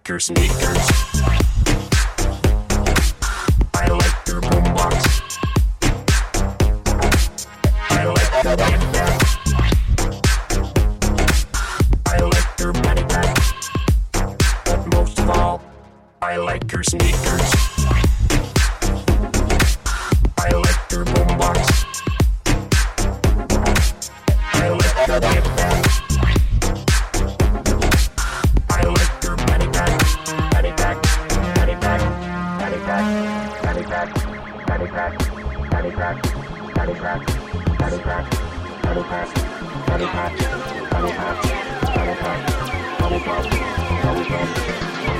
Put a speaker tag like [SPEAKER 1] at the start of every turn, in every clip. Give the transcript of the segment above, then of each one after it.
[SPEAKER 1] like your sneakers. I like your boombox. I like your backpack. I like your body bag. But most of all, I like your sneakers. I like your boombox. I like your backpack. I like your body bag. Body bag. Body bag. Body bag. Body bag. Body bag. Body bag. Body bag. Body bag. Body bag. Body bag. Body bag. Body bag. Body bag. Body bag.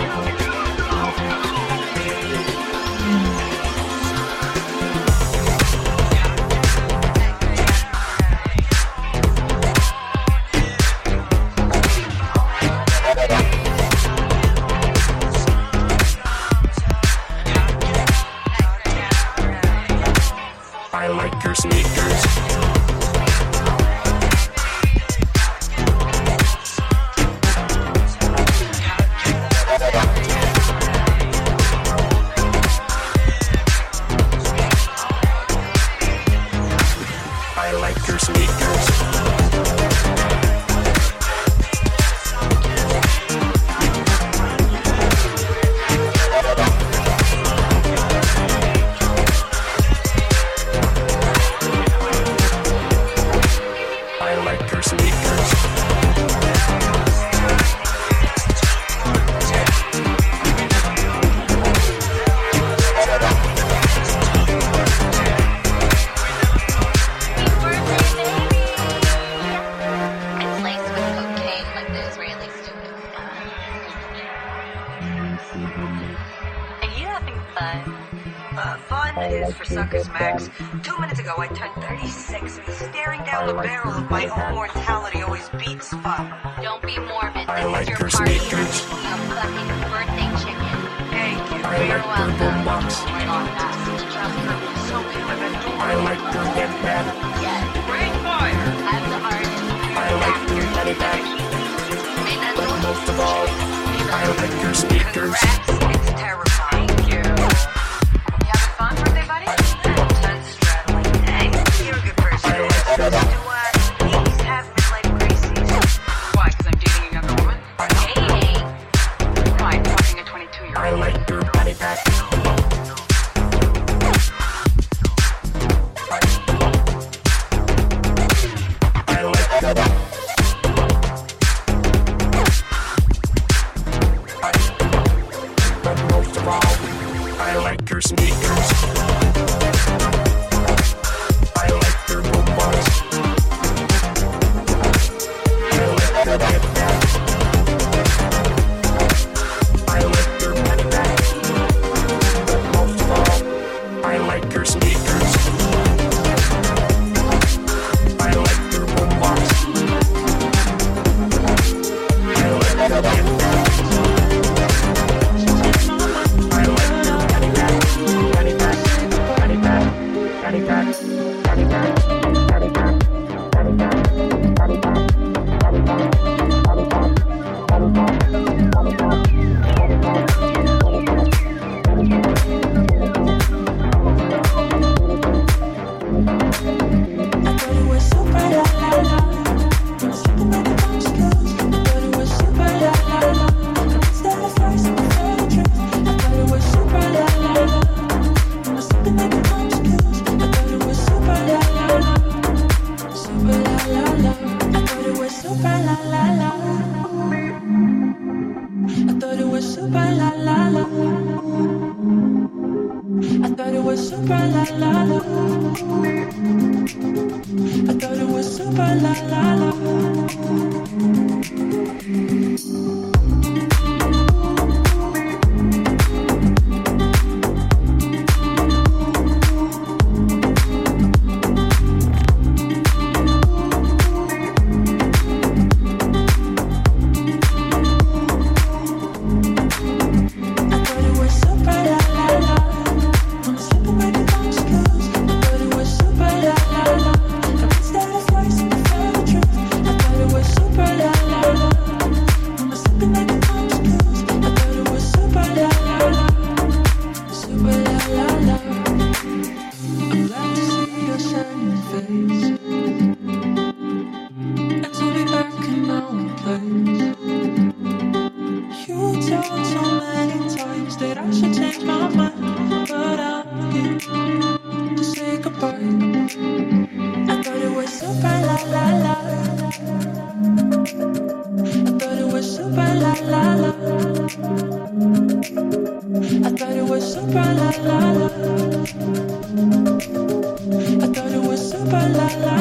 [SPEAKER 1] I like your sneakers. I like your sneakers. I like your sneakers.
[SPEAKER 2] It's laced with cocaine like the Israeli student.
[SPEAKER 3] Are you having fun? Fun is for suckers, Max. 2 minutes ago, I turned 36, and staring down the barrel of my own mortality always beats fun.
[SPEAKER 2] Don't be morbid.
[SPEAKER 1] I
[SPEAKER 2] This
[SPEAKER 1] like
[SPEAKER 2] is your
[SPEAKER 1] your
[SPEAKER 2] party.
[SPEAKER 1] sneakers.
[SPEAKER 2] A fucking birthday chicken.
[SPEAKER 3] Thank you.
[SPEAKER 1] I
[SPEAKER 2] You're
[SPEAKER 1] like your
[SPEAKER 2] welcome.
[SPEAKER 1] boombox.
[SPEAKER 2] Oh my god, that's just for
[SPEAKER 3] So good.
[SPEAKER 1] I like your headband.
[SPEAKER 2] yes.
[SPEAKER 3] Great fire.
[SPEAKER 2] As the artist,
[SPEAKER 1] I like your body bag.
[SPEAKER 2] may not
[SPEAKER 1] But
[SPEAKER 2] know
[SPEAKER 1] most of all, I like your sneakers.
[SPEAKER 3] Congrats. It's terrifying. Thank you. You having fun, birthday buddy? That's straddling. Hey, you're a good person.
[SPEAKER 1] I like your
[SPEAKER 3] Please have midlife crises. Why? Because I'm dating a younger woman?
[SPEAKER 2] hey,
[SPEAKER 3] Right, fucking a 22-year-old.
[SPEAKER 1] I like your body bag. I like your But most of all, I like your sneakers. I like your boombox. I like your backpack. I like your body bag. But most of all, I like your sneakers. I like your boombox. I like your backpack. I like your body bag. Body bag. Body bag. Body bag. Body bag. Body bag. Body bag. Body bag. Body bag. Body bag. Body bag. Body bag. Body
[SPEAKER 4] I thought it was super la la la. Something like a bunch of girls. I thought it was super la la la. Instead of first, I prefer the truth. I thought it was super la la la. Something like a bunch of girls. I thought it was super la la la. face, and to be back in our place. You told so many times that I should change my mind, but I'm here to say goodbye. I thought it was super la la la. I thought it was super la la la. I thought it was super la la la. I thought it was super la la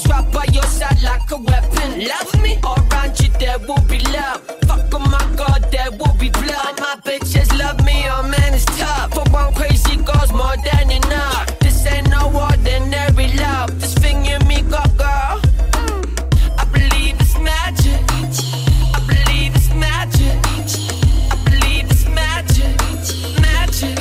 [SPEAKER 5] right by your side like a weapon. Love me, around you there will be love. Fuck, oh my God, there will be blood. My bitches love me, oh man, it's tough. For one crazy girl's more than enough. This ain't no ordinary love. This thing you me got, girl. I believe it's magic. I believe it's magic. I believe it's magic. Magic.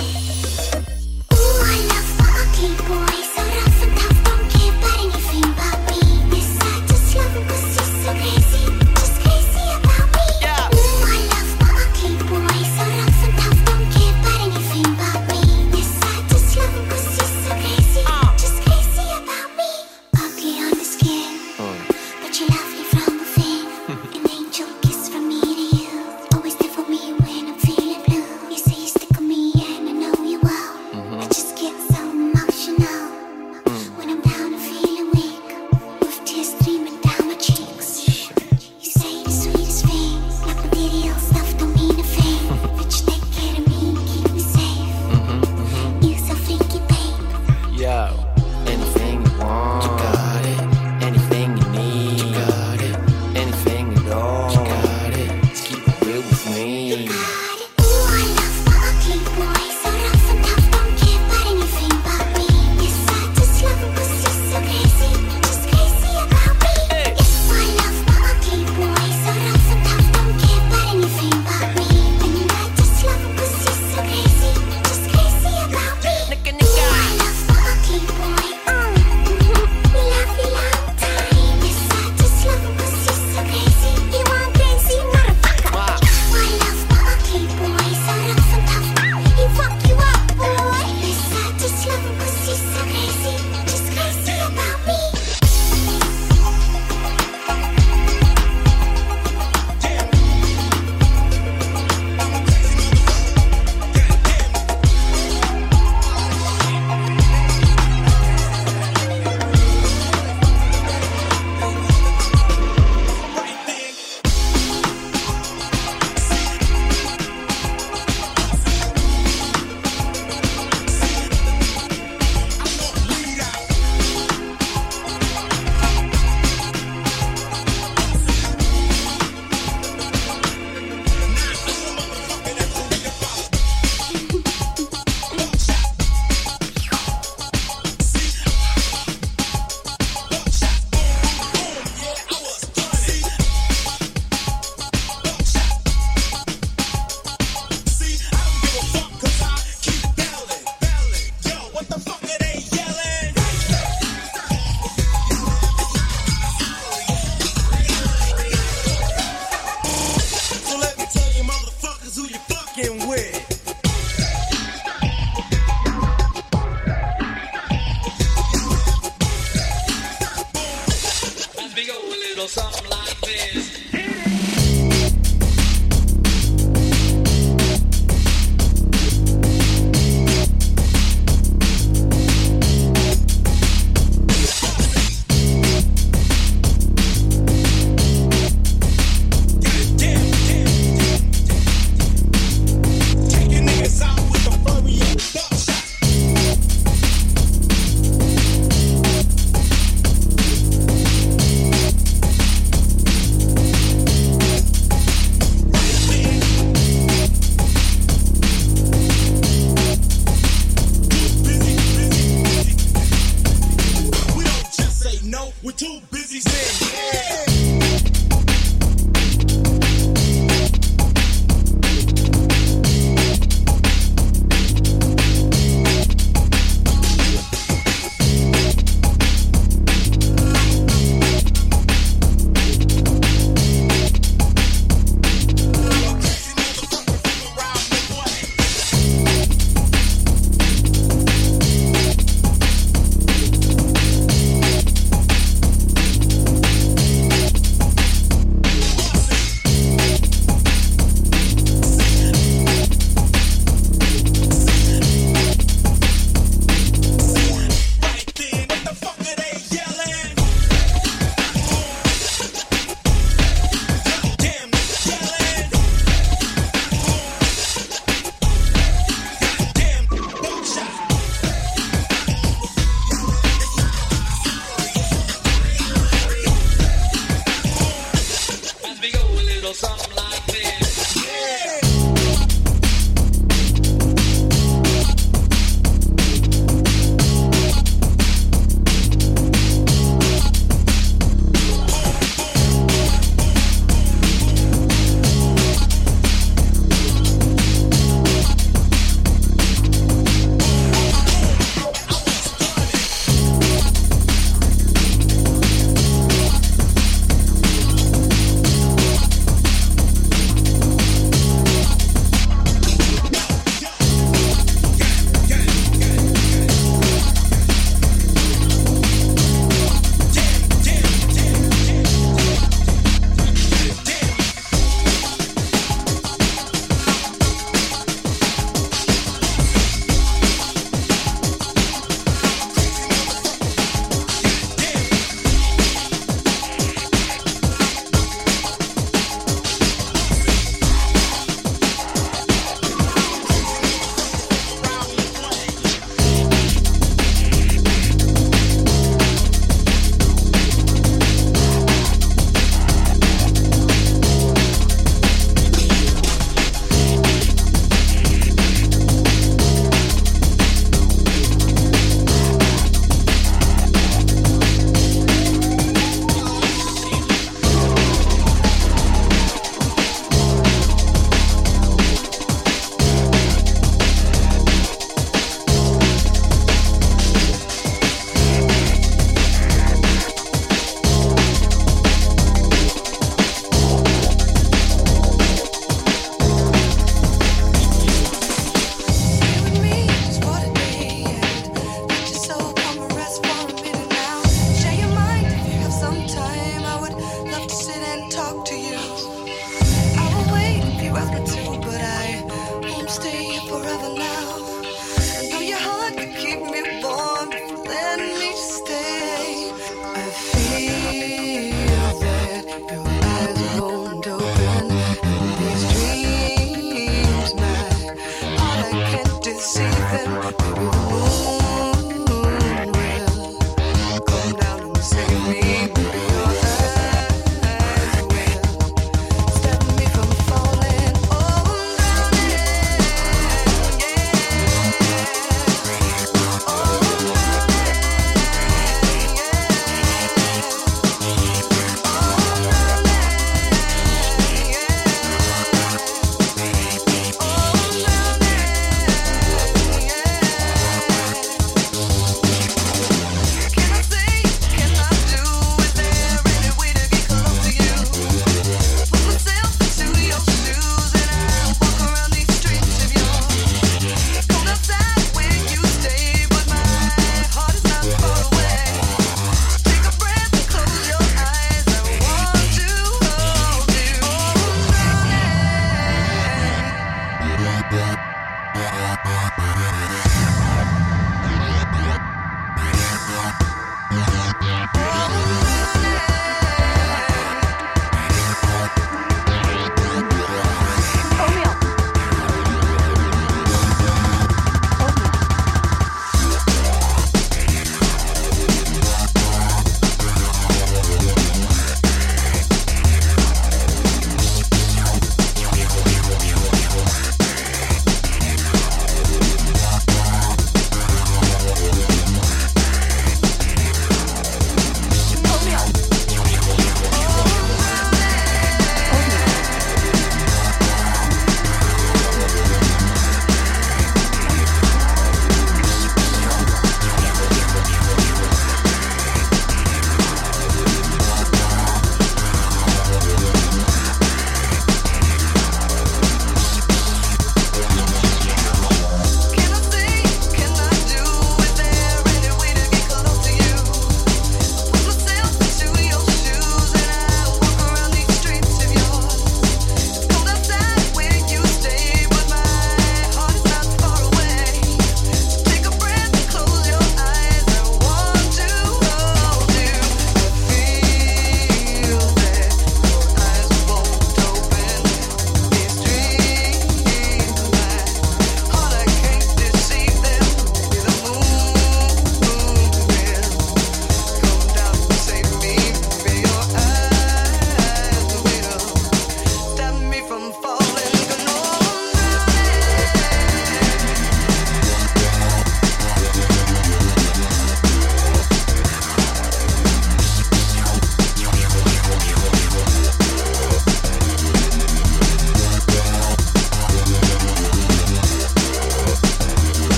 [SPEAKER 6] Ooh, I love my ugly boy. So rough and tough, don't care about anything about me. Yes, I just love him 'cause he's so crazy. Just crazy about me.
[SPEAKER 5] Yeah.
[SPEAKER 6] Ooh, I love my ugly boy. So rough and tough, don't care about anything about me. Yes, I just love him 'cause he's so crazy. Just crazy about me. Ugly on the skin, but you're lovely from within. An angel kiss from me to you. Always there for me when I'm feeling blue. You say you stick with me and I know you will. I just get so emotional when I'm down and feeling weak, with tears streaming down my cheeks. You say the sweetest things, like material stuff don't mean a thing. But you take care of me and keep me safe. You so freaky, babe.
[SPEAKER 5] Yo, anything you want, you got it. Anything you need, you got it. Anything at all, you got it. Just keep it real with me.
[SPEAKER 6] Ooh, I love my ugly boy. So rough and tough, don't care about anything about me. Yes, I just love him 'cause he's so crazy. Just crazy about me. Yes, I love my ugly boy. So rough and tough, don't care about anything about me. And I just love him 'cause he's so crazy. Just crazy about me.
[SPEAKER 5] Nigga,
[SPEAKER 6] Ooh,
[SPEAKER 5] nigga.
[SPEAKER 6] I love my ugly boy. We love you long time. Yes, I just love him 'cause he's so crazy. You want crazy motherfucker.
[SPEAKER 5] Wow.
[SPEAKER 6] I love my ugly boy. So rough and tough, he fuck you up, boy. Yes, I just love him 'cause he's so crazy. Just crazy about me.
[SPEAKER 7] So let me tell you, motherfuckers, who you fucking with.
[SPEAKER 4] We go a little something like this.
[SPEAKER 7] Taking niggas out with the furry and buckshot. We don't just say no, we're too busy saying yeah.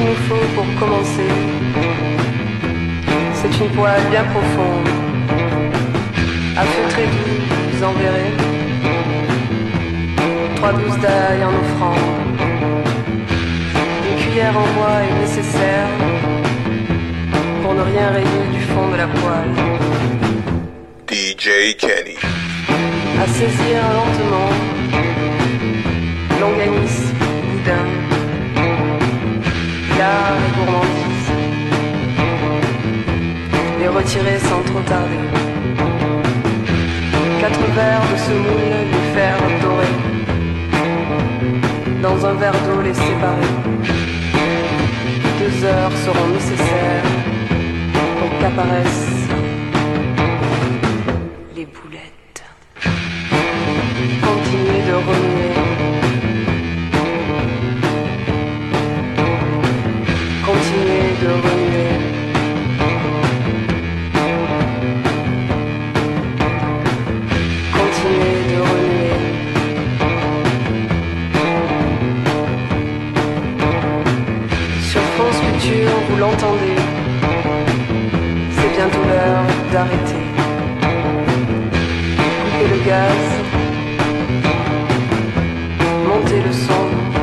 [SPEAKER 8] nous faut pour commencer, c'est une poêle bien profonde, à feu très doux, vous en verrez, 3 douces d'ail en offrande. Une cuillère en bois est nécessaire pour ne rien rayer du fond de la poêle.
[SPEAKER 9] DJ Kenny.
[SPEAKER 8] À saisir lentement, longanisme, boudin, l'art et gourmandise, les retirer sans trop tarder. 4 verres de semoule, les faire dorer, dans un verre d'eau les séparer. 2 heures seront nécessaires pour qu'apparaissent les boulettes. Continuez de remuer. Continuez de remuer. Continuez de remuer. Sur fond sculpture, vous l'entendez. C'est bientôt l'heure d'arrêter. Coupez le gaz. Montez le son.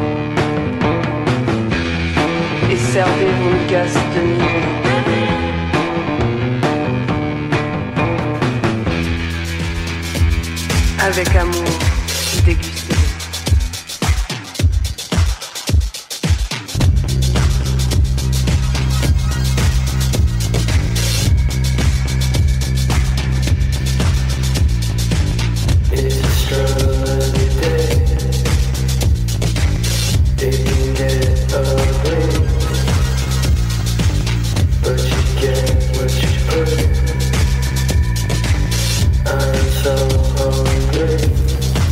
[SPEAKER 8] Et servez vos migasses de nuit. Avec amour, dégustez.
[SPEAKER 10] I'm so hungry.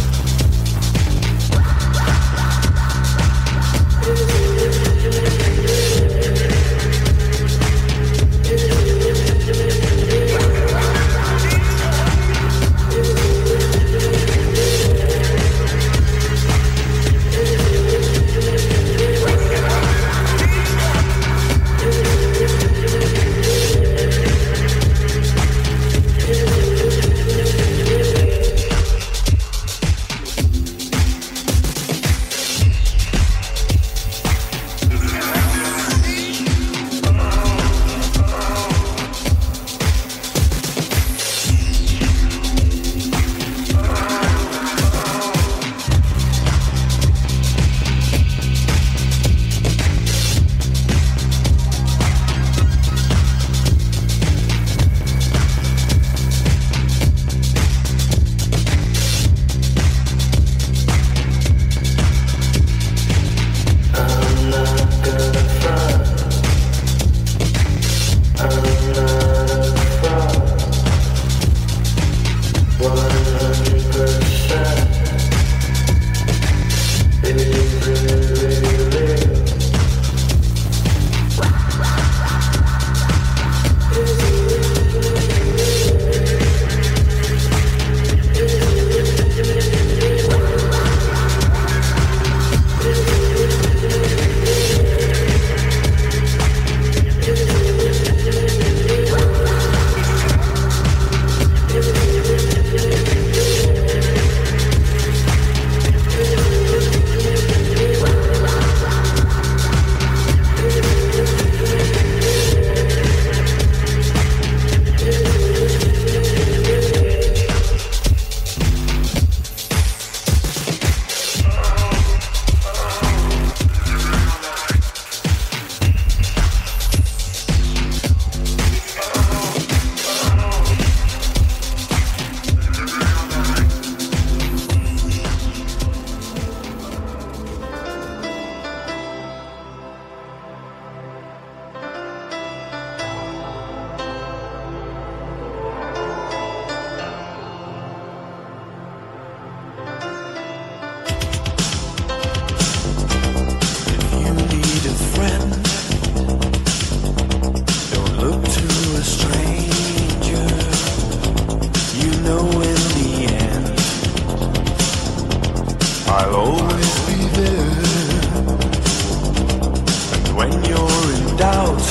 [SPEAKER 9] when you're in doubt,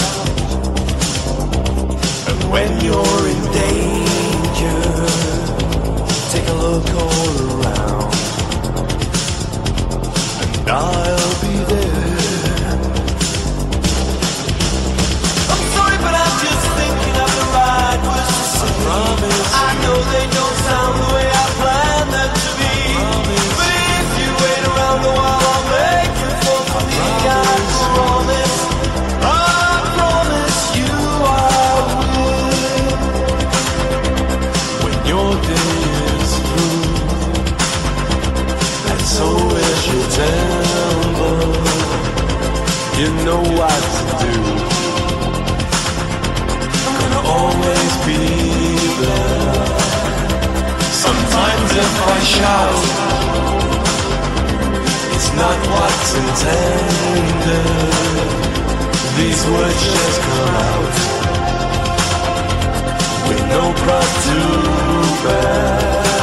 [SPEAKER 9] and when you're in danger, take a look all around, and I'll be there. I'm sorry, but I'm just thinking of the right words to say. I know they don't sound the way I planned them to be, but if you wait around a while, I'll make you fall for me. I promise you I will. When your day is through, and so is your temper, you know what to do. Gonna always be there. Sometimes if I shout, it's not what's intended. These words just come out with no pride to bear.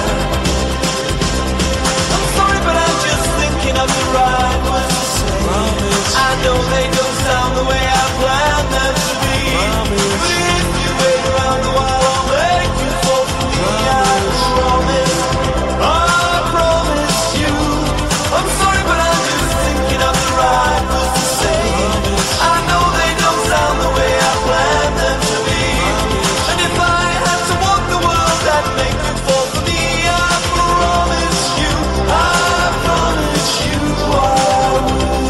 [SPEAKER 9] I'm sorry, but I'm just thinking of the right words to say. I know they don't sound the way I planned them to be, but if you wait around a while, I'll make you fall for me. I promise you. I'm sorry, but I'm just thinking of the right words to say. I know they don't sound the way I planned them to be, and if I had to walk the world, I'd make you fall for me. I promise you, I promise you I will.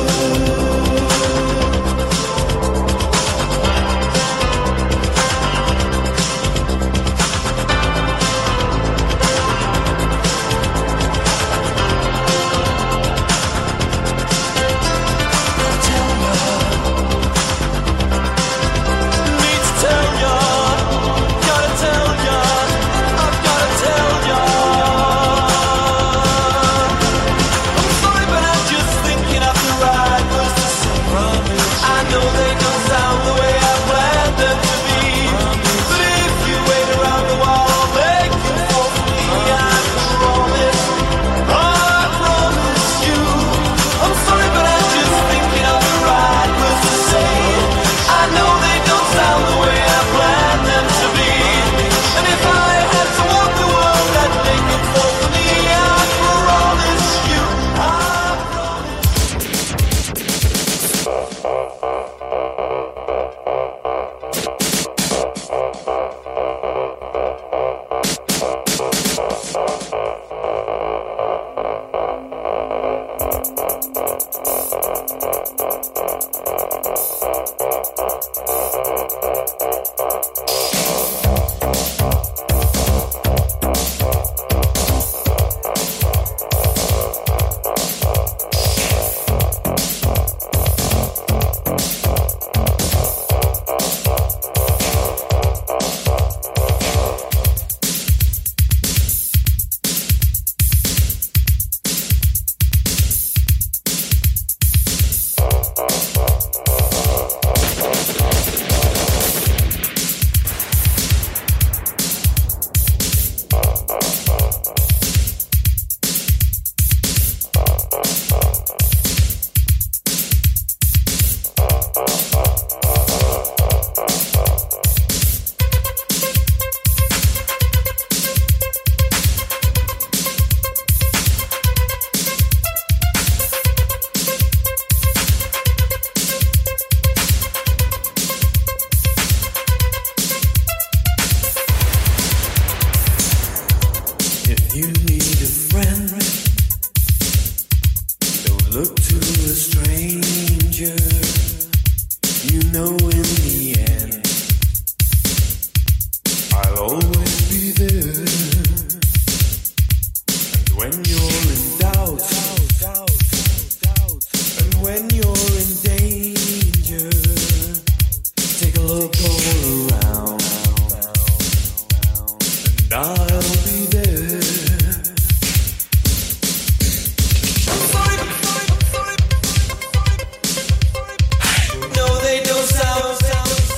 [SPEAKER 9] No, they don't sound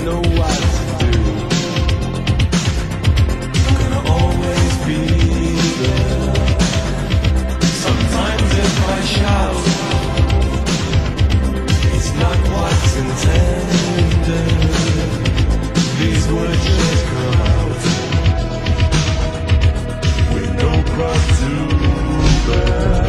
[SPEAKER 9] know what to do. I'm gonna always be there. Sometimes if I shout, it's not what's intended. These words just come out with no cross to bear.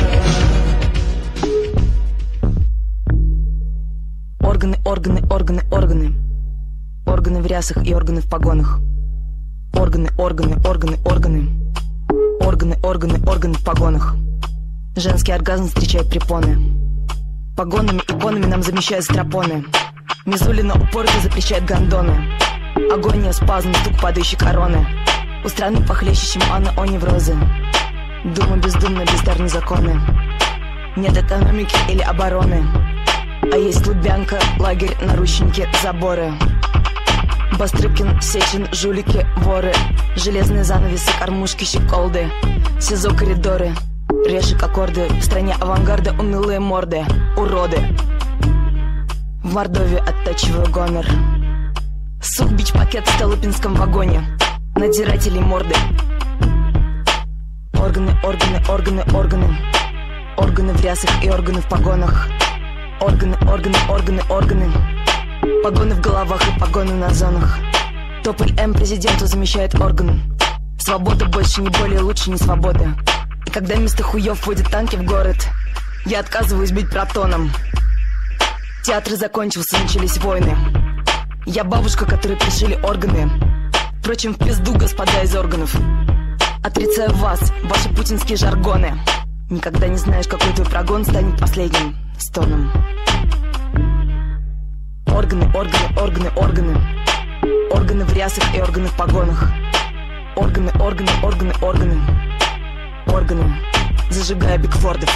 [SPEAKER 10] Органы, органы, органы, органы. Органы в рясах и органы в погонах. Органы, органы, органы, органы. Органы, органы, органы в погонах. Женский оргазм встречает препоны. Погонами, иконами нам замещают стропоны. Мизулина упорно запрещает гондоны. Агония, спазм, стук падающей короны. У страны похлеще, чем Анна о неврозы. Дума бездумно, бездарные законы. Нет экономики или обороны. А есть Лубянка, лагерь, наручники, заборы. Бастрыкин, Сечин, жулики, воры. Железные занавесы, кормушки, щеколды. СИЗО, коридоры, решек, аккорды. В стране авангарда унылые морды. Уроды. В Мордовии оттачиваю гонор. Сук, бич-пакет в Столыпинском вагоне. Надзирателей морды. Органы, органы, органы, органы. Органы в рясах и органы в погонах. Органы, органы, органы, органы. Погоны в головах и погоны на зонах. Тополь М президенту замещает орган. Свобода больше не более, лучше не свобода. И когда вместо хуев вводят танки в город, я отказываюсь быть протоном. Театр закончился, начались войны. Я бабушка, которой пришили органы. Впрочем, в пизду, господа из органов. Отрицаю вас, ваши путинские жаргоны. Никогда не знаешь, какой твой прогон станет последним стоном. Органы, органы, органы, органы. Органы в рясах и органы в погонах. Органы, органы, органы, органы. Органы, зажигая Бигфордов.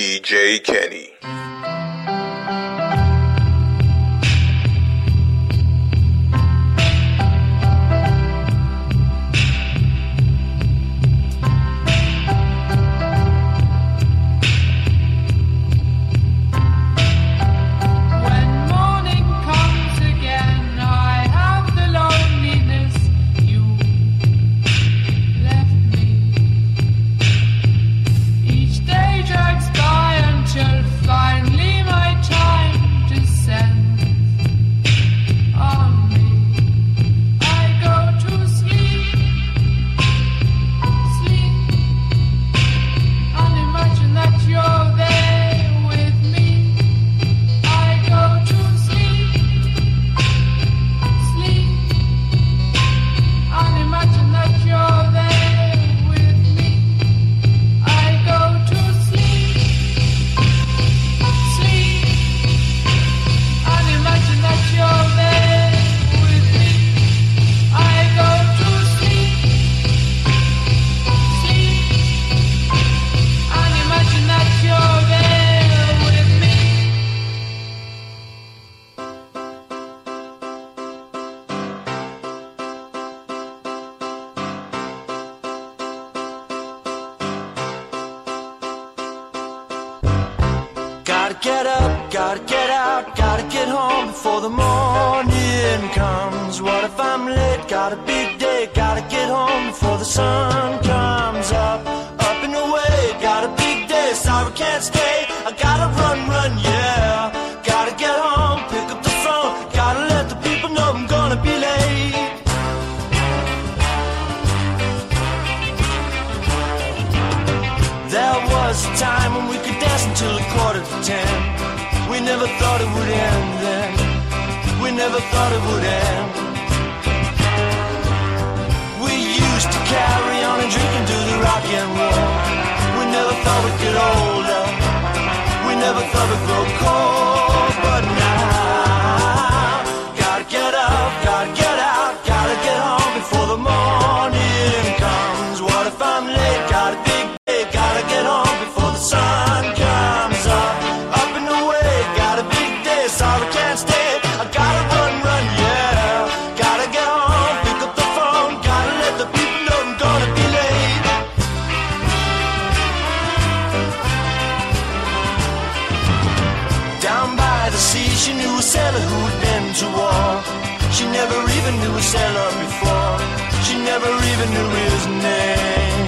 [SPEAKER 11] DJ Kenny.
[SPEAKER 9] Get up, gotta get out, gotta get home before the morning comes. What if I'm late? Got a big day, gotta get home before the sun comes up. Up and away, got a big day, sorry can't stay. I gotta run, yeah. Gotta get home, pick up the phone, gotta let the people know I'm gonna be late. There was a time when we could dance until 9:45. We never thought it would end then. We never thought it would end. We used to carry on and drink and do the rock and roll. We never thought we'd get older. We never thought we'd grow cold. But now, gotta get up, gotta get out, gotta get home before the morning comes. What if I'm late? Got a big day, gotta get home before the sun comes up. Up and away, got a big day, sorry can't stay. I gotta run, yeah. Gotta get home, pick up the phone, gotta let the people know I'm gonna be late. Down by the sea, she knew a sailor who'd been to war. She never even knew a sailor before. She never even knew his name.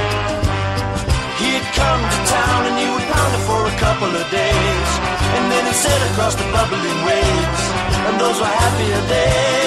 [SPEAKER 9] He'd come to town and he would pound it for a couple of days, and then he'd sail across the bubbling waves, and those were happier days.